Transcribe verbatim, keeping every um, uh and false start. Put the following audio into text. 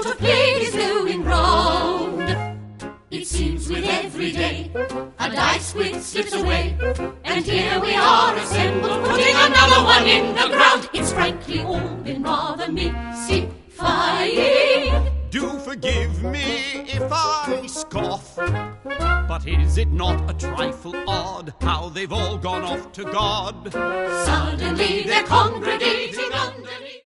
sort of plague is going round. It seems with every day a dice squid slips away, and here we are assembled, putting another one in the ground. It's frankly all been rather mystifying. Do forgive me if I scoff, but is it not a trifle odd how they've all gone off to God? Suddenly they're congregating underneath